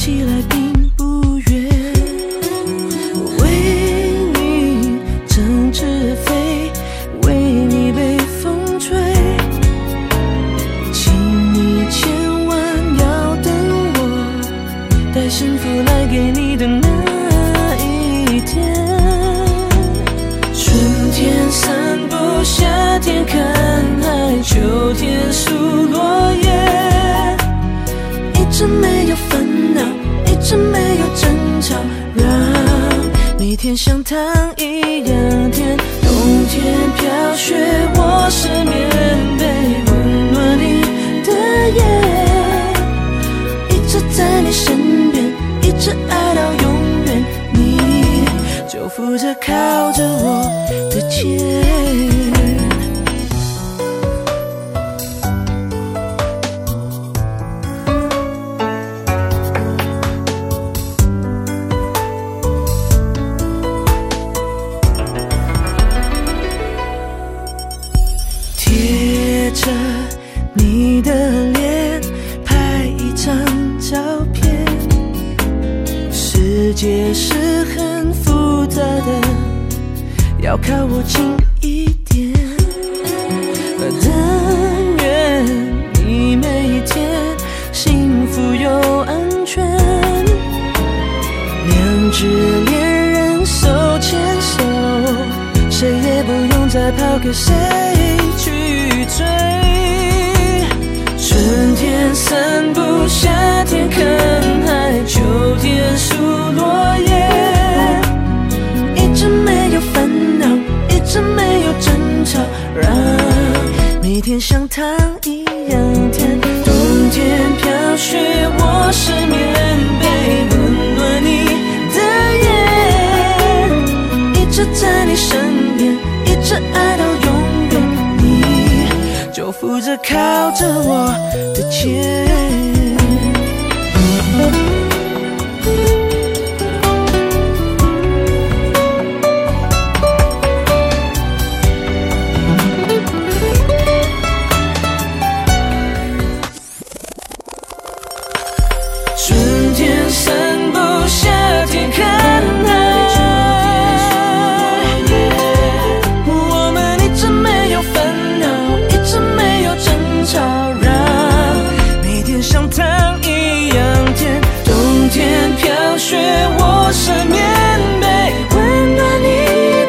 起来并不远。为你整只飞，为你被风吹，请你千万要等我，带幸福来给你的那一天。春天散步，夏天看海，秋天数落叶，一直没有烦恼，一直没有争吵，让每天像糖一样甜。冬天飘雪，我是棉被，温暖你的夜，一直在你身边，一直爱到永远，你就负责靠着我的肩。贴着你的脸，拍一张照片。世界是很复杂的，要靠我近一点。但愿你每一天幸福又安全，两只恋人手牵手，谁也不用再跑给谁去追。春天散步，夏天看海，秋天数落叶，一直没有烦恼，一直没有争吵，让每天像糖一样甜。冬天飘雪，我是棉被，温暖你的夜，一直在你身边，一直爱到永远，你就负责靠着我的肩。春天散步，夏天看海，我们一直没有烦恼，一直没有争吵，让每天像糖一样甜。冬天飘雪，我是棉被，温暖你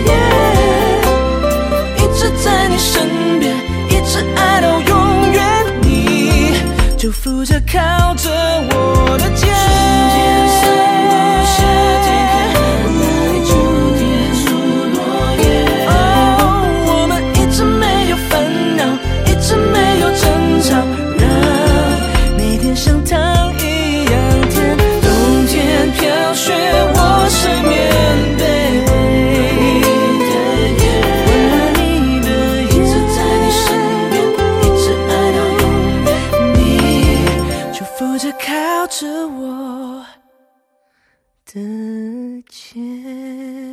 的夜，一直在你身边，一直爱到永远，你就负责靠着我的肩。春天散步，夏天看海，秋天数落叶，我们一直没有烦恼，一直没有争吵，让每天像糖一样甜。冬天飘雪，我是棉被，温暖你的夜，一直在你身边，一直爱到永远，你就负责靠着我的肩。